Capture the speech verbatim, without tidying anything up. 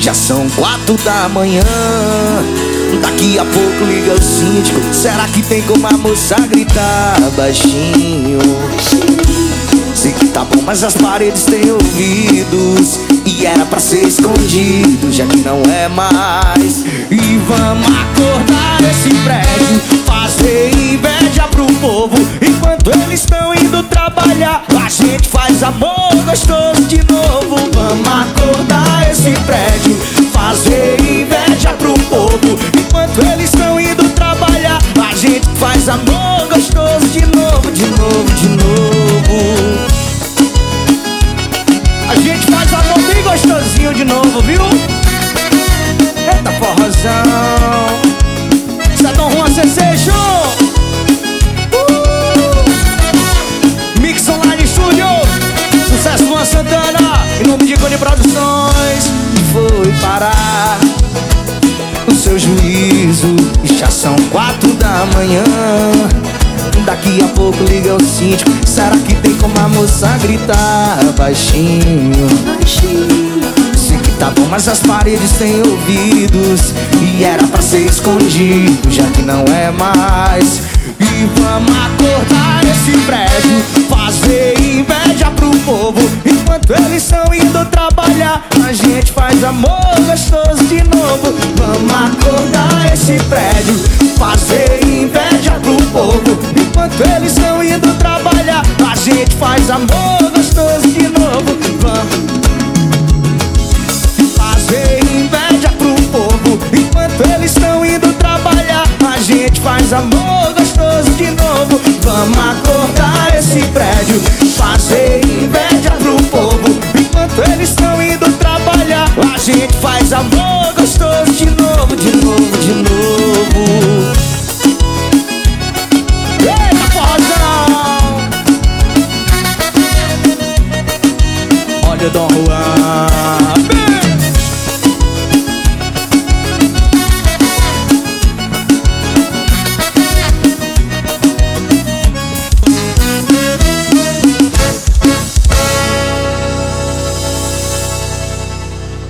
Já são quatro da manhã. Daqui a pouco liga o síndico. Será que tem como a moça gritar baixinho? Sei que tá bom, mas as paredes têm ouvidos e era pra ser escondido, já que não é mais. E vamos acordar esse prédio, fazer inveja pro povo. Enquanto eles estão indo trabalhar, a gente faz amor gostoso de novo. Vamos acordar esse prédio, fazer inveja pro povo. Enquanto eles estão indo trabalhar, a gente faz amor gostoso de novo, de novo, de novo. A gente faz amor bem gostosinho de novo, viu? Eita forrozão, isso é Dom Juan C C Show. uh! Mix Online Studio, sucesso Luan Santana, em nome de Cone Produções. Foi parar o seu juízo e já são quatro da manhã. Daqui a pouco liga o síndico. Será que tem como a moça gritar baixinho? Baixinho. Sei que tá bom, mas as paredes têm ouvidos e era pra ser escondido, já que não é mais. E vamos acordar esse prédio, fazer inveja pro povo. Enquanto eles estão indo trabalhar, a gente faz amor gostoso de novo. Vamos acordar esse prédio, fazer inveja pro povo. Enquanto eles estão indo trabalhar, a gente faz amor gostoso de novo. Vamos fazer inveja pro povo. Enquanto eles estão indo trabalhar, a gente faz amor gostoso de novo. Vamos acordar esse prédio, fazer inveja pro povo. Enquanto eles estão indo trabalhar, a gente faz amor gostoso de novo, de novo, de novo. Eita forrozão, olha o Dom Juan.